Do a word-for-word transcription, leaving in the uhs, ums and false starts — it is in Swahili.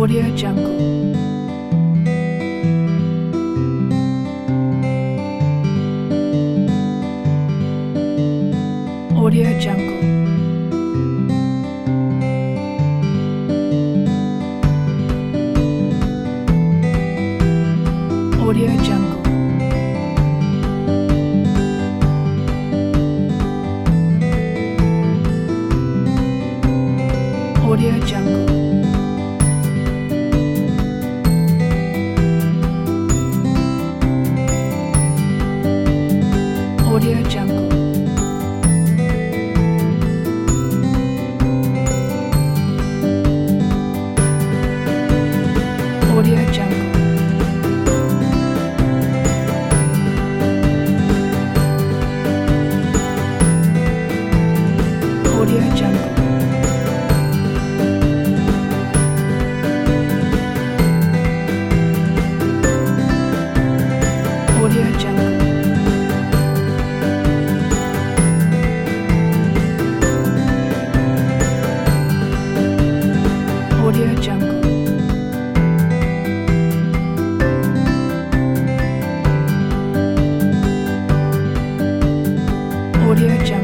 Audio Jungle. Audio Jungle. Audio Jungle. Audio Jungle. Audio Jungle. Audio Jungle. Audio Jungle. Audio Jungle. Audio Jungle. Audio Jungle.